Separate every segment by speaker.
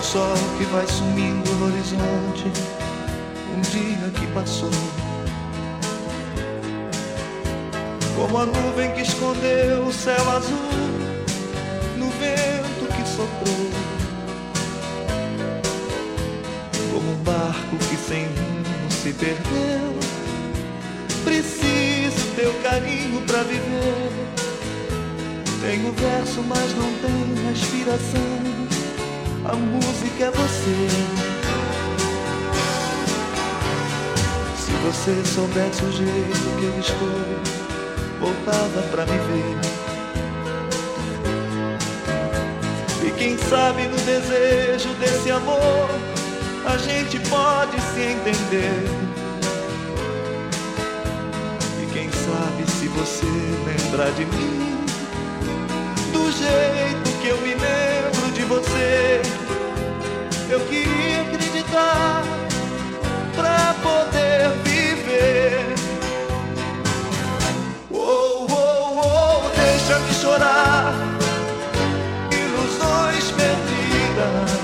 Speaker 1: sol que vai sumindo no horizonte, um dia que passou. Como a nuvem que escondeu o céu azul no vento que soprou. Como um barco que sem rumo se perdeu, preciso teu carinho pra viver. Tenho verso, mas não tenho respiração. A música é você. Se você soubesse o jeito que eu estou, voltava pra me ver. E quem sabe no desejo desse amor a gente pode se entender. E quem sabe se você lembrar de mim, do jeito que eu me lembro de você. Eu queria acreditar pra poder viver. Oh, oh, oh, deixa-me chorar, ilusões perdidas.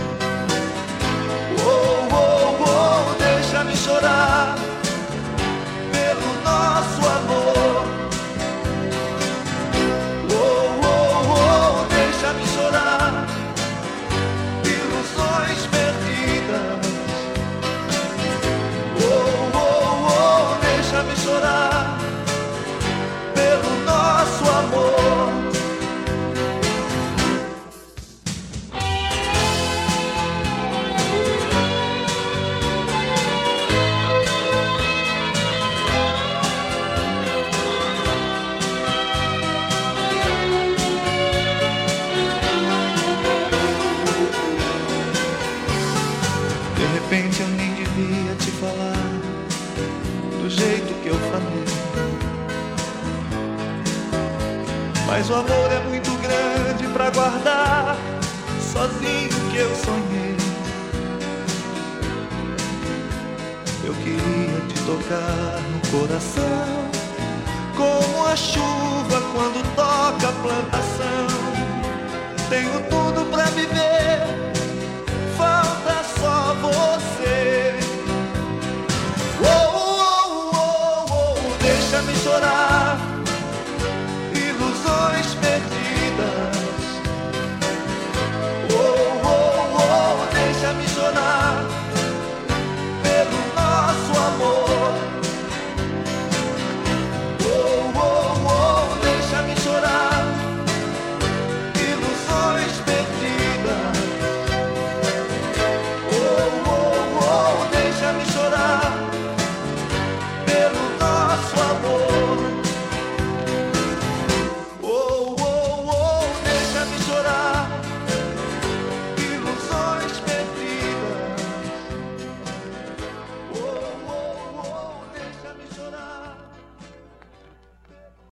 Speaker 1: Oh, oh, oh, deixa-me chorar pelo nosso amor. Oh, oh, oh, deixa-me chorar, ilusões perdidas. Oh, oh, oh, deixa-me chorar pelo nosso amor. De repente eu nem devia te falar do jeito que eu falei, mas o amor é muito grande pra guardar sozinho que eu sonhei. Eu queria te tocar no coração, como a chuva quando toca a plantação. Tenho